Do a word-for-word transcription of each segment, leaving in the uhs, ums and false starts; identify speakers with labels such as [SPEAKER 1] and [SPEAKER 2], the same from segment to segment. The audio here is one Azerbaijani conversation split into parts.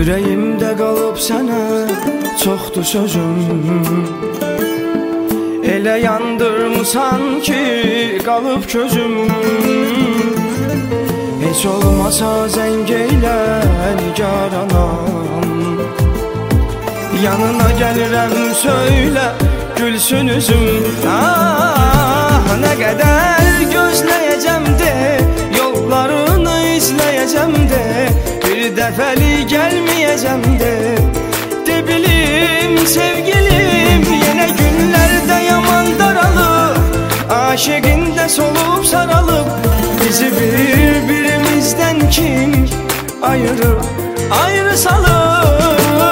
[SPEAKER 1] Yüreğimde kalıp sənə çoxdur sözüm. Elə yandırmısan ki qalıb közüm. Heç olmasa zəng eylə nigaranam. Yanına gəlirəm söylə gülsün üzüm. Ah, nə qədər gözləyəcəm de, yollarını izləyəcəm de, bir dəfəli gəlməyəcəm de. De bilim sevgilim, yenə günlərdə yaman daralıb, aşığında solub saralıb, bizi bir-birimizdən kim ayırıb, ayrı salıb.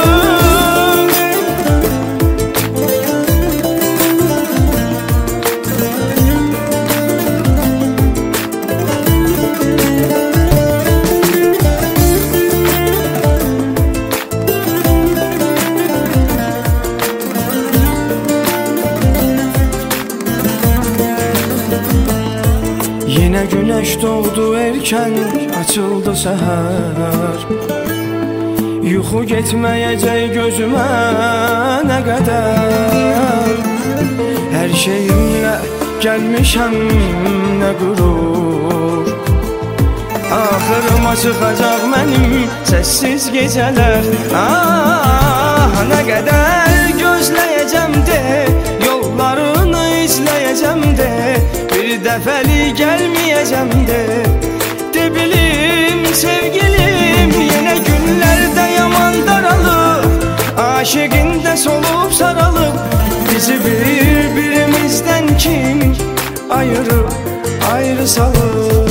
[SPEAKER 1] Yine güneş doğdu erken, açıldı seher. Yuxu getməyəcək gözümə nə qədər. Hər şeyimlə gəlmişəm nə qürur. Axırıma çıxacaq mənim səssiz gecələr. Ah, nə qədər gözləyəcəm de, yollarını izləyəcəm de, bir dəfəli gəlməyəcəm de. De bilim sevgilim, yenə günlərdə yaman daralıb, aşığında solub saralıb, bizi bir-birimizdən kim ayırıb, ayrı salıb.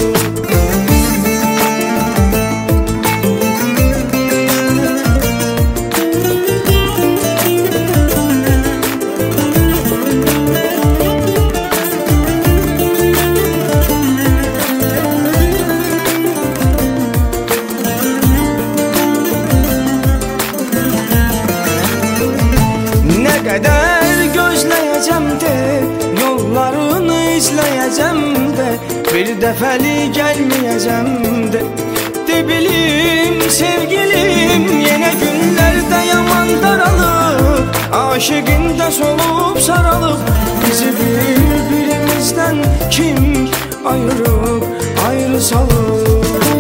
[SPEAKER 1] Qədər gözləyəcəm de, yollarını izləyəcəm de, bir dəfəli gəlməyəcəm de. De bilim sevgilim, yenə günlərdə yaman daralıb, aşığında solub saralıb, bizi bir-birimizdən kim ayırıb, ayrı salıb.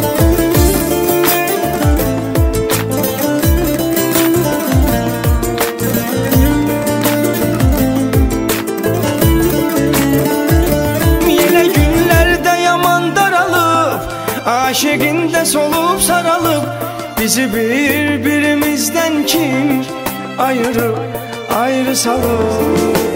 [SPEAKER 1] Aşığında solub saralıb, bizi bir-birimizdən kim ayırıb, ayrı salıb.